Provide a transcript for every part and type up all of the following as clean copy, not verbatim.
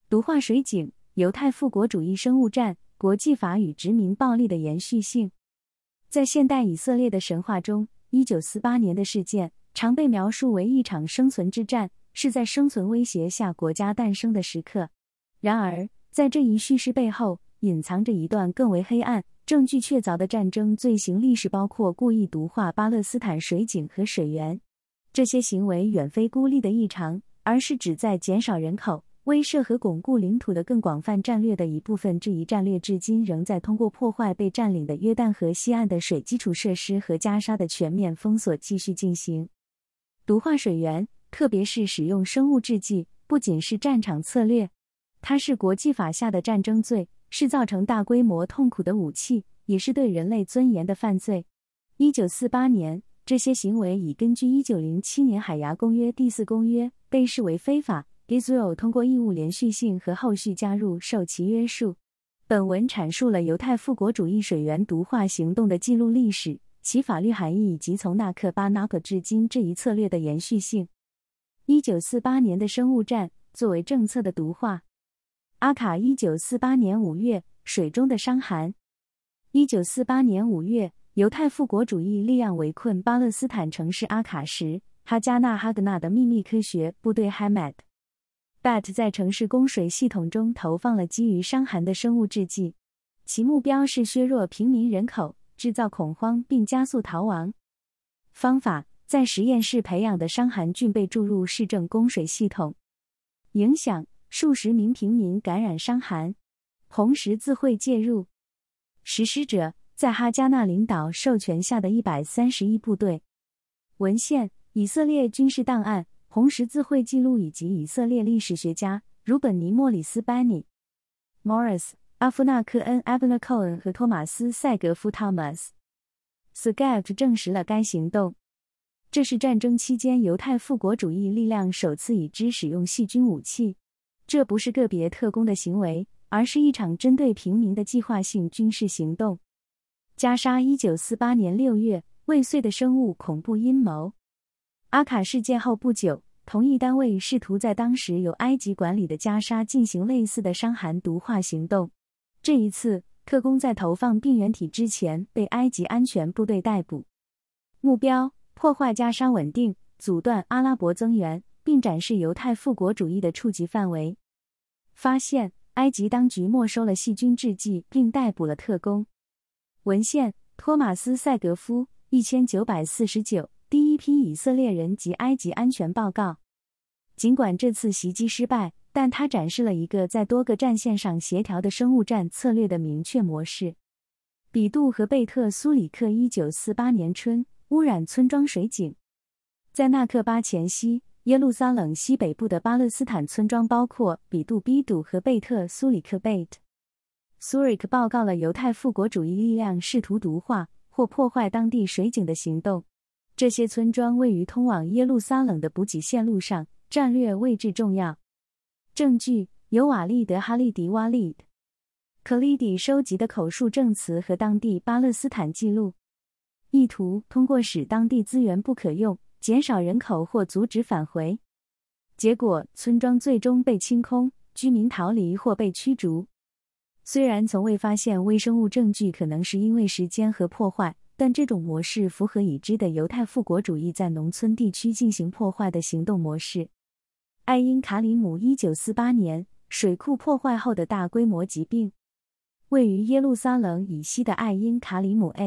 毒化水井，犹太复国主义生物战，国际法与殖民暴力的延续性。在现代以色列的神话中，1948年的事件常被描述为一场生存之战，是在生存威胁下国家诞生的时刻。然而，在这一叙事背后，隐藏着一段更为黑暗、证据确凿的战争罪行历史，包括故意毒化巴勒斯坦水井和水源。这些行为远非孤立的异常，而是旨在减少人口、威慑和巩固领土的更广泛战略的一部分。这一战略至今仍在通过破坏被占领的约旦河西岸的水基础设施和加沙的全面封锁继续进行。毒化水源，特别是使用生物制剂，不仅是战场策略，它是国际法下的战争罪，是造成大规模痛苦的武器，也是对人类尊严的犯罪。1948年，这些行为已根据1907年海牙公约第4公约被视为非法。Israel 通过义务连续性和后续加入受其约束。本文阐述了犹太复国主义水源毒化行动的记录历史、其法律含义以及从纳克巴纳克至今这一策略的延续性。1948年的生物战作为政策的毒化。阿卡1948年5月，水中的伤寒。1948年5月，犹太复国主义力量围困巴勒斯坦城市阿卡时，哈加纳哈格纳的秘密科学部队 Hamat 在城市供水系统中投放了基于伤寒的生物制剂，其目标是削弱平民人口，制造恐慌并加速逃亡。方法：在实验室培养的伤寒菌被注入市政供水系统。影响：数十名平民感染伤寒。红十字会介入。实施者：在哈加纳领导授权下的131部队。文献：以色列军事档案、红十字会记录以及以色列历史学家如本尼莫里斯班尼、Morris、阿夫纳科恩 Abner Cohen 和托马斯塞格夫 Thomas。Scav 证实了该行动。这是战争期间犹太复国主义力量首次已知使用细菌武器。这不是个别特工的行为，而是一场针对平民的计划性军事行动。加沙1948年6月，未遂的生物恐怖阴谋。阿卡事件后不久，同一单位试图在当时由埃及管理的加沙进行类似的伤寒毒化行动。这一次，特工在投放病原体之前被埃及安全部队逮捕。目标：破坏加沙稳定，阻断阿拉伯增援，并展示犹太复国主义的触及范围。发现：埃及当局没收了细菌制剂并逮捕了特工。文献：托马斯·塞格夫1949第一批以色列人及埃及安全报告。尽管这次袭击失败，但它展示了一个在多个战线上协调的生物战策略的明确模式。比杜和贝特苏里克1948年春，污染村庄水井。在纳克巴前夕，耶路撒冷西北部的巴勒斯坦村庄包括比杜 Bidu 和贝特苏里克 Beit Surik 报告了犹太复国主义力量试图毒化或破坏当地水井的行动。这些村庄位于通往耶路撒冷的补给线路上，战略位置重要。证据：由瓦利德·哈利迪瓦利德·克利迪收集的口述证词和当地巴勒斯坦记录。意图：通过使当地资源不可用，减少人口或阻止返回。结果：村庄最终被清空，居民逃离或被驱逐。虽然从未发现微生物证据可能是因为时间和破坏，但这种模式符合已知的犹太复国主义在农村地区进行破坏的行动模式。艾因卡里姆1948年，水库破坏后的大规模疾病。位于耶路撒冷以西的艾因卡里姆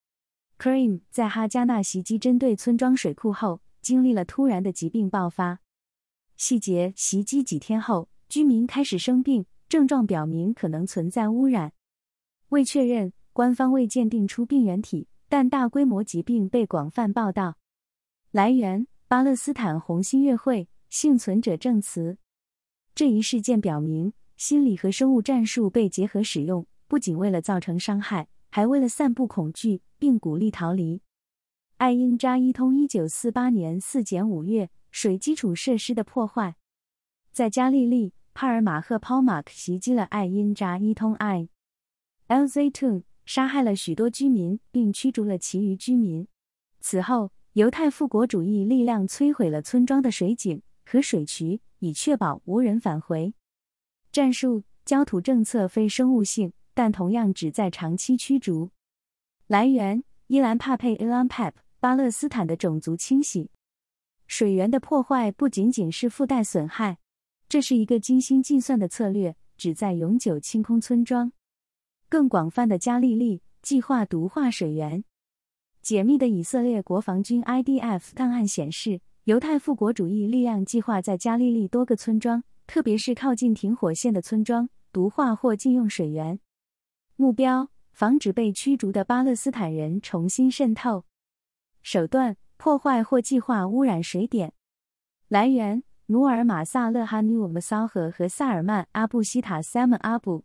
Karim 在哈加纳袭击针对村庄水库后，经历了突然的疾病爆发。细节：袭击几天后，居民开始生病，症状表明可能存在污染。未确认，官方未鉴定出病原体，但大规模疾病被广泛报道。来源：巴勒斯坦红新月会，幸存者证词。这一事件表明，心理和生物战术被结合使用，不仅为了造成伤害，还为了散布恐惧，并鼓励逃离。艾因扎伊通1948年4-5月，水基础设施的破坏。在加利利，帕尔马赫 Palmak 袭击了艾因扎伊通 El-Zaytun， 杀害了许多居民，并驱逐了其余居民。此后，犹太复国主义力量摧毁了村庄的水井和水渠，以确保无人返回。 战术：焦土政策非生物性，但同样旨在长期驱逐。来源：伊兰帕佩 Ilan Pape， 巴勒斯坦的种族清洗。水源的破坏不仅仅是附带损害，这是一个精心计算的策略，旨在永久清空村庄。更广泛的加利利计划毒化水源。解密的以色列国防军 IDF 档案显示，犹太复国主义力量计划在加利利多个村庄，特别是靠近停火线的村庄，毒化或禁用水源。目标：防止被驱逐的巴勒斯坦人重新渗透。手段：破坏或计划污染水点。来源：努尔马萨勒哈努马骚赫和萨尔曼阿布希塔 Salman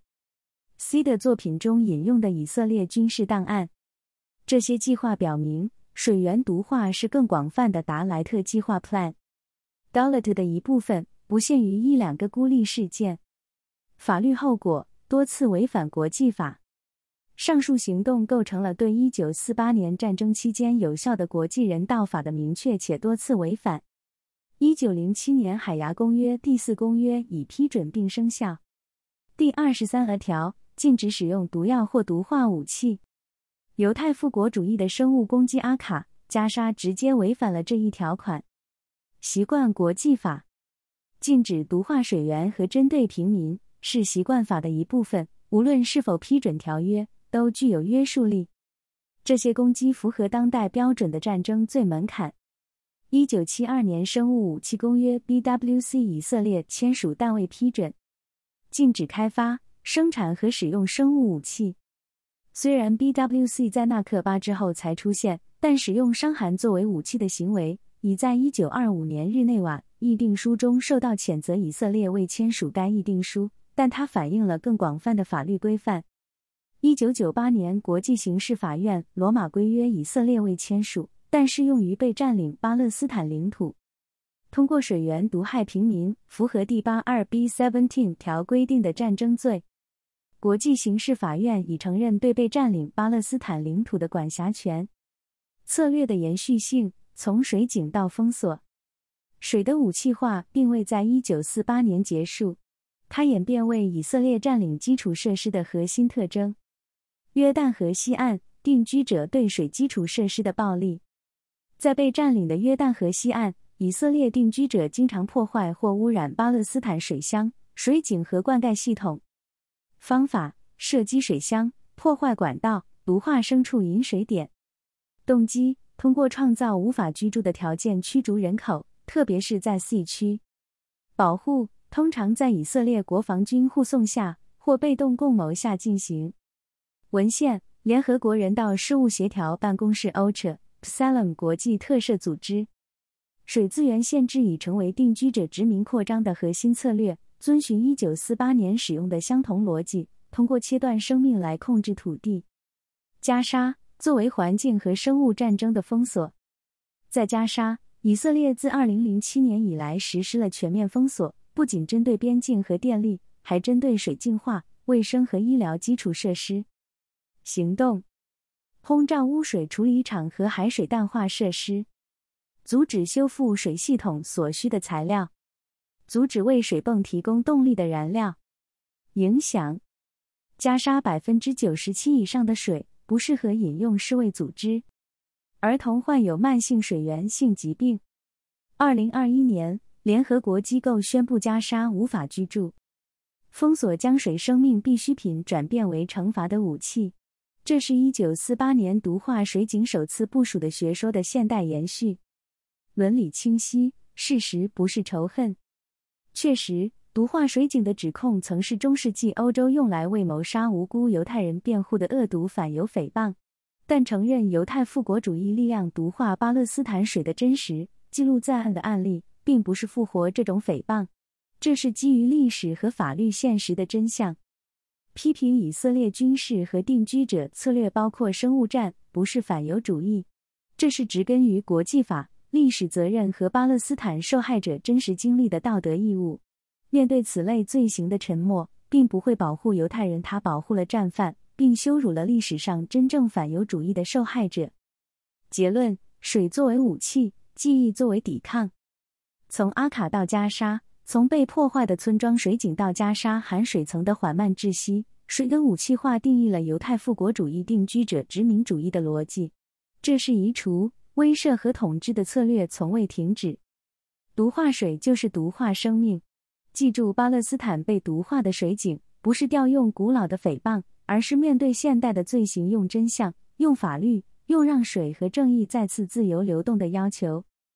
Abu。C 的作品中引用的以色列军事档案。这些计划表明，水源毒化是更广泛的达莱特计划 Plan Dalet 的一部分，不限于一两个孤立事件。法律后果：多次违反国际法。上述行动构成了对1948年战争期间有效的国际人道法的明确且多次违反。1907年海牙公约第4公约已批准并生效。第23条，禁止使用毒药或毒化武器。犹太复国主义的生物攻击阿卡、加沙直接违反了这一条款。习惯国际法，禁止毒化水源和针对平民，是习惯法的一部分，无论是否批准条约，都具有约束力。这些攻击符合当代标准的战争罪门槛。1972年生物武器公约 BWC 以色列签署但未批准。禁止开发、生产和使用生物武器。虽然 BWC 在纳克巴之后才出现，但使用伤寒作为武器的行为已在1925年日内瓦议定书中受到谴责。以色列未签署该议定书，但它反映了更广泛的法律规范。1998年国际刑事法院罗马规约以色列未签署，但适用于被占领巴勒斯坦领土。通过水源毒害平民，符合第 82B17 条规定的战争罪。国际刑事法院已承认对被占领巴勒斯坦领土的管辖权。策略的延续性，从水井到封锁。水的武器化并未在1948年结束，它演变为以色列占领基础设施的核心特征。约旦河西岸定居者对水基础设施的暴力。在被占领的约旦河西岸，以色列定居者经常破坏或污染巴勒斯坦水箱、水井和灌溉系统。方法：射击水箱，破坏管道，毒化牲畜饮水点。动机：通过创造无法居住的条件驱逐人口，特别是在 C 区。保护：通常在以色列国防军护送下或被动共谋下进行。文献：联合国人道事务协调办公室 OCHA、Psalm 国际特赦组织。水资源限制已成为定居者殖民扩张的核心策略，遵循1948年使用的相同逻辑，通过切断生命来控制土地。加沙作为环境和生物战争的封锁。在加沙，以色列自2007年以来实施了全面封锁，不仅针对边境和电力，还针对水净化、卫生和医疗基础设施。行动：轰炸污水处理厂和海水淡化设施。阻止修复水系统所需的材料。阻止为水泵提供动力的燃料。影响：加沙 97% 以上的水不适合饮用世卫组织。儿童患有慢性水源性疾病。2021年，联合国机构宣布加沙无法居住。封锁将水生命必需品转变为惩罚的武器。这是1948年毒化水井首次部署的学说的现代延续。伦理清晰，事实不是仇恨。确实，毒化水井的指控曾是中世纪欧洲用来为谋杀无辜犹太人辩护的恶毒反犹诽谤。但承认犹太复国主义力量毒化巴勒斯坦水的真实、记录在案的案例，并不是复活这种诽谤。这是基于历史和法律现实的真相。批评以色列军事和定居者策略包括生物战，不是反犹主义。这是植根于国际法、历史责任和巴勒斯坦受害者真实经历的道德义务。面对此类罪行的沉默，并不会保护犹太人，他保护了战犯，并羞辱了历史上真正反犹主义的受害者。结论：水作为武器，记忆作为抵抗。从阿卡到加沙， 从被破坏的村庄水井到加沙含水层的缓慢窒息，水的武器化定义了犹太复国主义定居者殖民主义的逻辑。这是移除、威慑和统治的策略从未停止。毒化水就是毒化生命。记住，巴勒斯坦被毒化的水井，不是调用古老的诽谤，而是面对现代的罪行用真相、用法律、用让水和正义再次自由流动的要求。